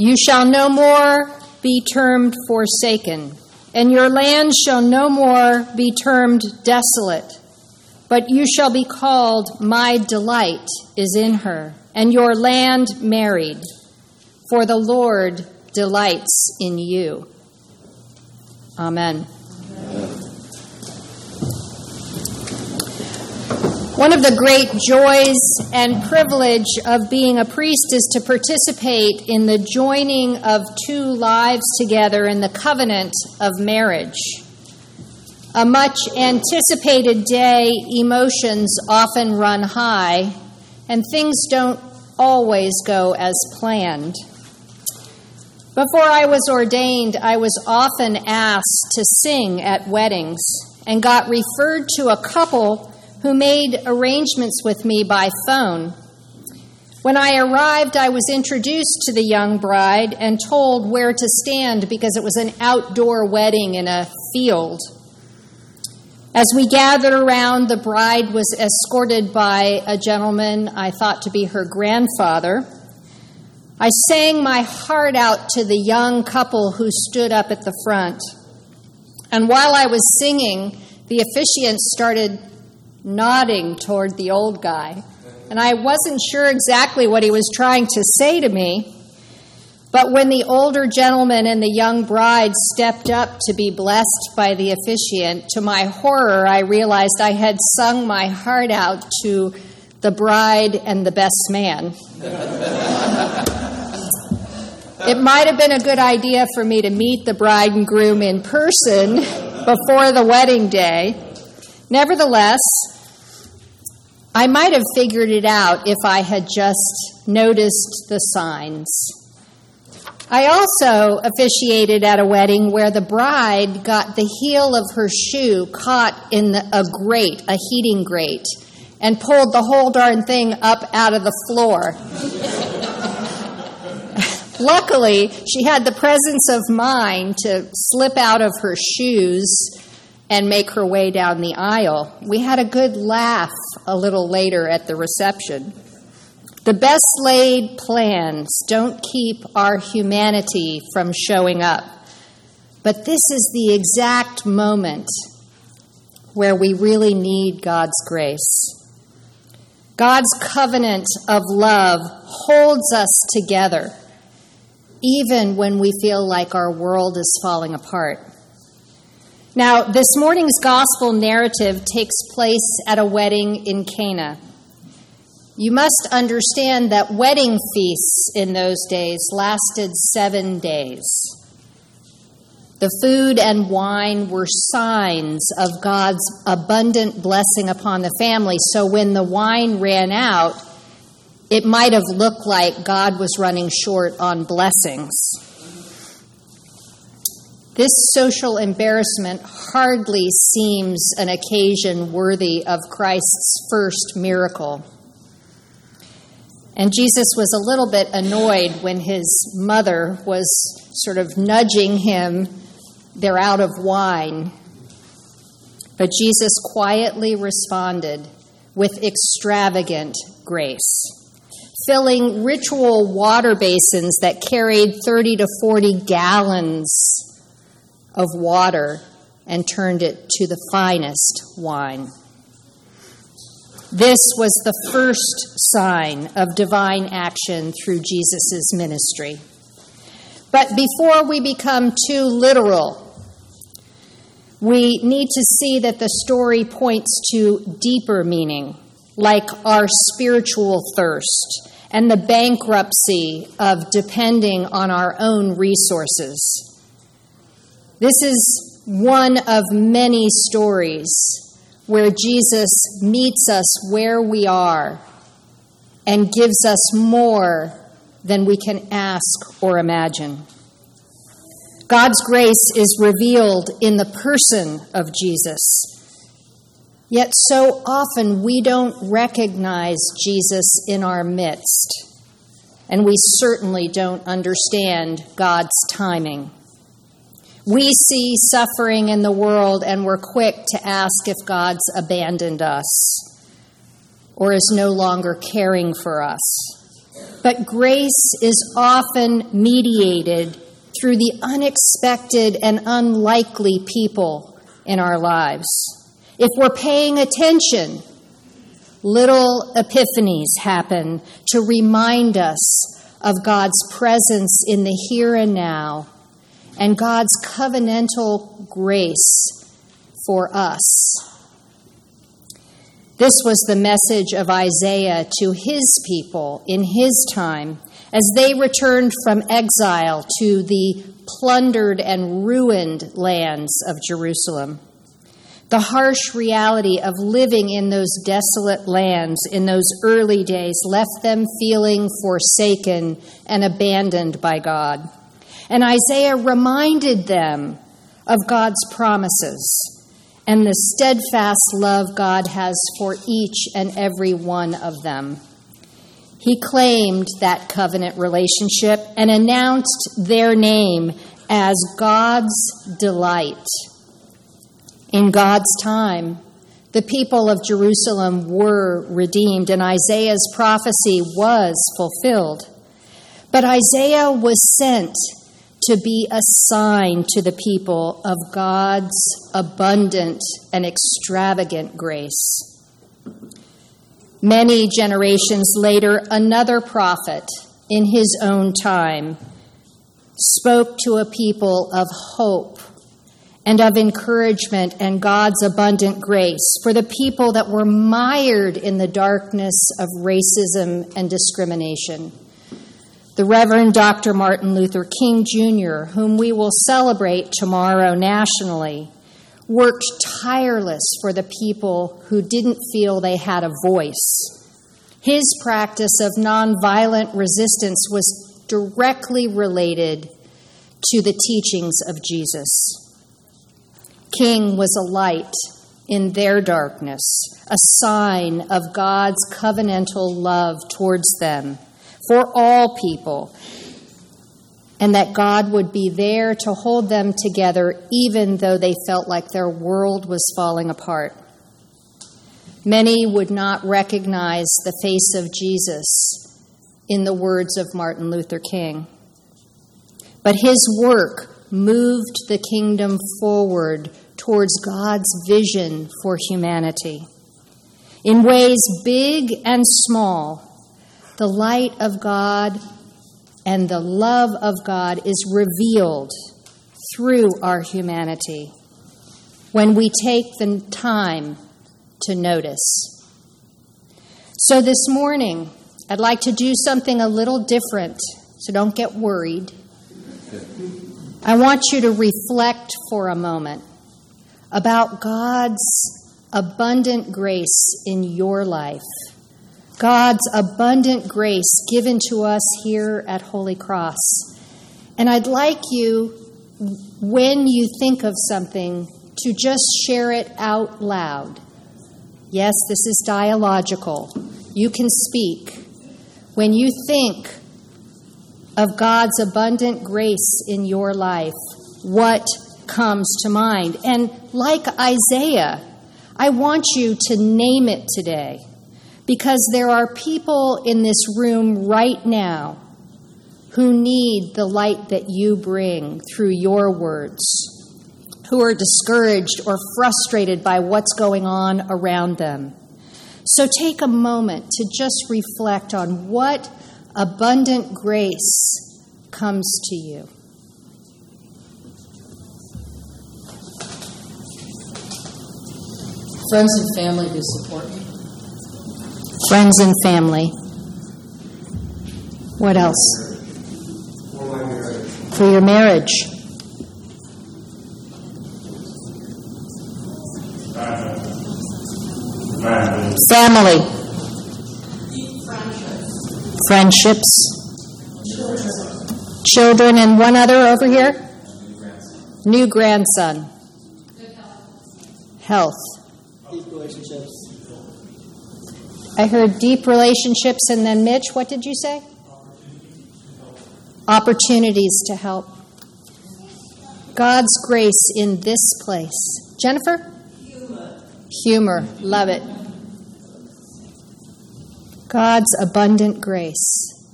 You shall no more be termed forsaken, and your land shall no more be termed desolate, but you shall be called, my delight is in her, and your land married, for the Lord delights in you. Amen. One of the great joys and privilege of being a priest is to participate in the joining of two lives together in the covenant of marriage. A much anticipated day, emotions often run high, and things don't always go as planned. Before I was ordained, I was often asked to sing at weddings and got referred to a couple who made arrangements with me by phone. When I arrived, I was introduced to the young bride and told where to stand because it was an outdoor wedding in a field. As we gathered around, the bride was escorted by a gentleman I thought to be her grandfather. I sang my heart out to the young couple who stood up at the front. And while I was singing, the officiant started nodding toward the old guy. And I wasn't sure exactly what he was trying to say to me. But when the older gentleman and the young bride stepped up to be blessed by the officiant, to my horror, I realized I had sung my heart out to the bride and the best man. It might have been a good idea for me to meet the bride and groom in person before the wedding day. Nevertheless, I might have figured it out if I had just noticed the signs. I also officiated at a wedding where the bride got the heel of her shoe caught in a heating grate, and pulled the whole darn thing up out of the floor. Luckily, she had the presence of mind to slip out of her shoes and make her way down the aisle. We had a good laugh a little later at the reception. The best laid plans don't keep our humanity from showing up. But this is the exact moment where we really need God's grace. God's covenant of love holds us together, even when we feel like our world is falling apart. Now, this morning's gospel narrative takes place at a wedding in Cana. You must understand that wedding feasts in those days lasted 7 days. The food and wine were signs of God's abundant blessing upon the family, so when the wine ran out, it might have looked like God was running short on blessings. This social embarrassment hardly seems an occasion worthy of Christ's first miracle. And Jesus was a little bit annoyed when his mother was sort of nudging him, they're out of wine. But Jesus quietly responded with extravagant grace, filling ritual water basins that carried 30 to 40 gallons of water and turned it to the finest wine. This was the first sign of divine action through Jesus' ministry. But before we become too literal, we need to see that the story points to deeper meaning, like our spiritual thirst and the bankruptcy of depending on our own resources. This is one of many stories where Jesus meets us where we are and gives us more than we can ask or imagine. God's grace is revealed in the person of Jesus. Yet so often we don't recognize Jesus in our midst, and we certainly don't understand God's timing. We see suffering in the world, and we're quick to ask if God's abandoned us or is no longer caring for us. But grace is often mediated through the unexpected and unlikely people in our lives. If we're paying attention, little epiphanies happen to remind us of God's presence in the here and now and God's covenantal grace for us. This was the message of Isaiah to his people in his time as they returned from exile to the plundered and ruined lands of Jerusalem. The harsh reality of living in those desolate lands in those early days left them feeling forsaken and abandoned by God. And Isaiah reminded them of God's promises and the steadfast love God has for each and every one of them. He claimed that covenant relationship and announced their name as God's delight. In God's time, the people of Jerusalem were redeemed, and Isaiah's prophecy was fulfilled. But Isaiah was sent to be a sign to the people of God's abundant and extravagant grace. Many generations later, another prophet in his own time spoke to a people of hope and of encouragement and God's abundant grace for the people that were mired in the darkness of racism and discrimination. The Reverend Dr. Martin Luther King Jr., whom we will celebrate tomorrow nationally, worked tireless for the people who didn't feel they had a voice. His practice of nonviolent resistance was directly related to the teachings of Jesus. King was a light in their darkness, a sign of God's covenantal love towards them for all people, and that God would be there to hold them together even though they felt like their world was falling apart. Many would not recognize the face of Jesus in the words of Martin Luther King. But his work moved the kingdom forward towards God's vision for humanity. In ways big and small, the light of God and the love of God is revealed through our humanity when we take the time to notice. So this morning, I'd like to do something a little different, so don't get worried. I want you to reflect for a moment about God's abundant grace in your life. God's abundant grace given to us here at Holy Cross. And I'd like you, when you think of something, to just share it out loud. Yes, this is dialogical. You can speak. When you think of God's abundant grace in your life, what comes to mind? And like Isaiah, I want you to name it today, because there are people in this room right now who need the light that you bring through your words, who are discouraged or frustrated by what's going on around them. So take a moment to just reflect on what abundant grace comes to you. Friends and family who support me. Friends and family. What else? For my marriage. For your marriage. Family. Friendships. Children. And one other over here? New grandson. Health. Deep relationships. I heard deep relationships, and then Mitch, what did you say? Opportunities to help. God's grace in this place. Jennifer? Humor. Love it. God's abundant grace.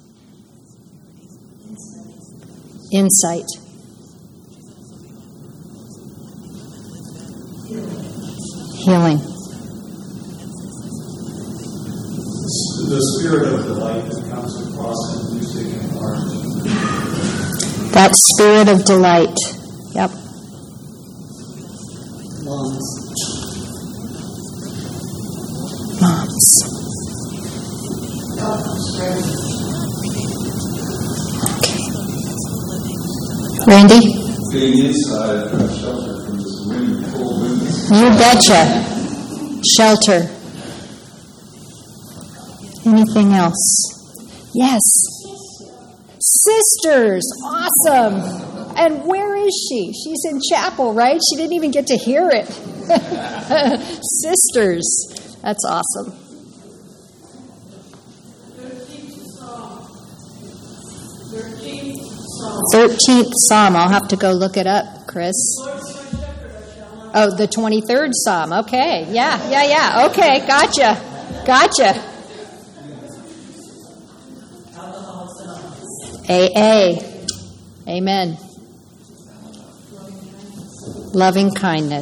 Insight. Healing. The spirit of delight that comes across in music and art. That spirit of delight. Yep. Moms. Okay. Randy? Being inside a shelter from this wind, cold wind. You betcha. Shelter. Anything else? Yes. Sisters. Awesome. And where is she? She's in chapel, right? She didn't even get to hear it. Sisters. That's awesome. 13th Psalm. I'll have to go look it up, Chris. Oh, the 23rd Psalm. Okay. Yeah. Okay. Gotcha. AA. Amen. Loving kindness.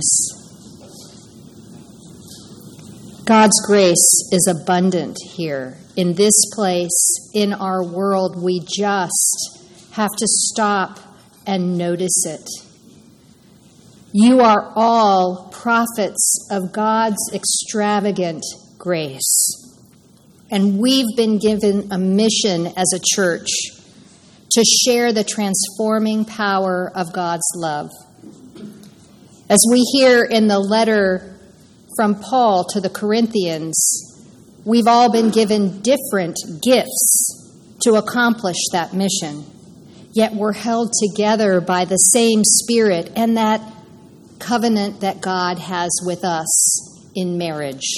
God's grace is abundant here. In this place, in our world, we just have to stop and notice it. You are all prophets of God's extravagant grace. And we've been given a mission as a church to share the transforming power of God's love. As we hear in the letter from Paul to the Corinthians, we've all been given different gifts to accomplish that mission. Yet we're held together by the same Spirit and that covenant that God has with us in marriage.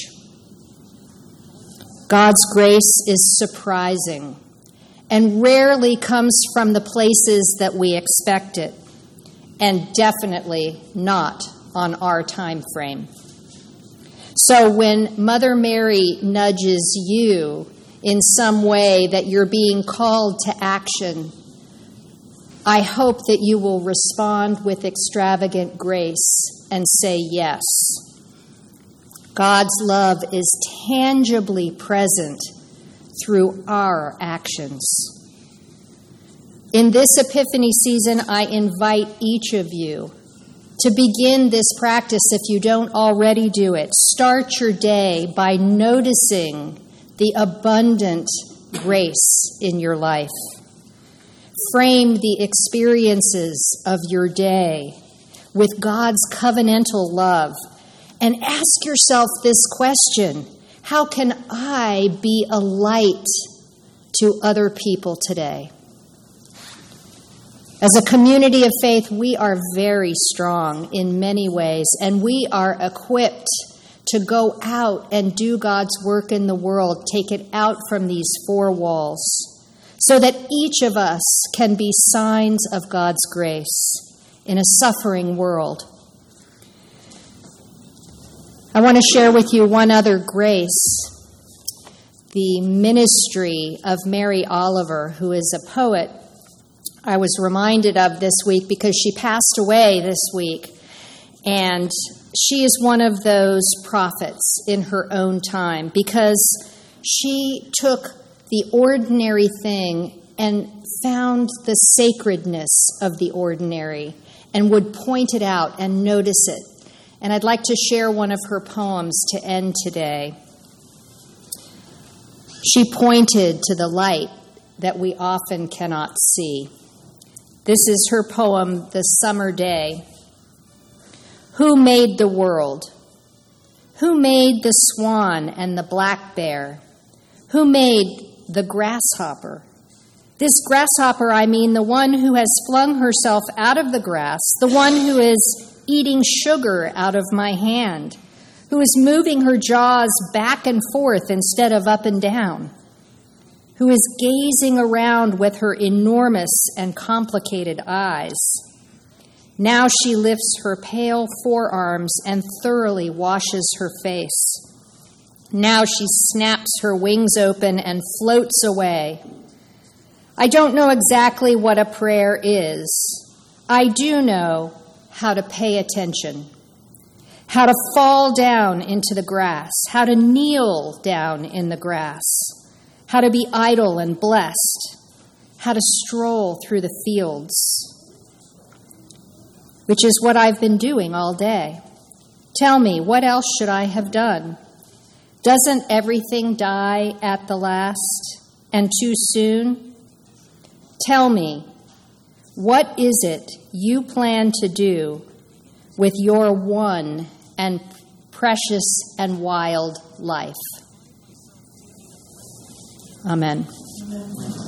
God's grace is surprising and rarely comes from the places that we expect it, and definitely not on our time frame. So when Mother Mary nudges you in some way that you're being called to action, I hope that you will respond with extravagant grace and say yes. God's love is tangibly present through our actions. In this Epiphany season, I invite each of you to begin this practice if you don't already do it. Start your day by noticing the abundant grace in your life. Frame the experiences of your day with God's covenantal love and ask yourself this question: how can I be a light to other people today? As a community of faith, we are very strong in many ways, and we are equipped to go out and do God's work in the world, take it out from these four walls, so that each of us can be signs of God's grace in a suffering world. I want to share with you one other grace, the ministry of Mary Oliver, who is a poet I was reminded of this week because she passed away this week. And she is one of those prophets in her own time because she took the ordinary thing and found the sacredness of the ordinary and would point it out and notice it. And I'd like to share one of her poems to end today. She pointed to the light that we often cannot see. This is her poem, The Summer Day. Who made the world? Who made the swan and the black bear? Who made the grasshopper? This grasshopper, I mean the one who has flung herself out of the grass, the one who is eating sugar out of my hand, who is moving her jaws back and forth instead of up and down, who is gazing around with her enormous and complicated eyes. Now she lifts her pale forearms and thoroughly washes her face. Now she snaps her wings open and floats away. I don't know exactly what a prayer is. I do know how to pay attention, how to fall down into the grass, how to kneel down in the grass, how to be idle and blessed, how to stroll through the fields, which is what I've been doing all day. Tell me, what else should I have done? Doesn't everything die at the last, and too soon? Tell me, what is it you plan to do with your one and precious and wild life? Amen.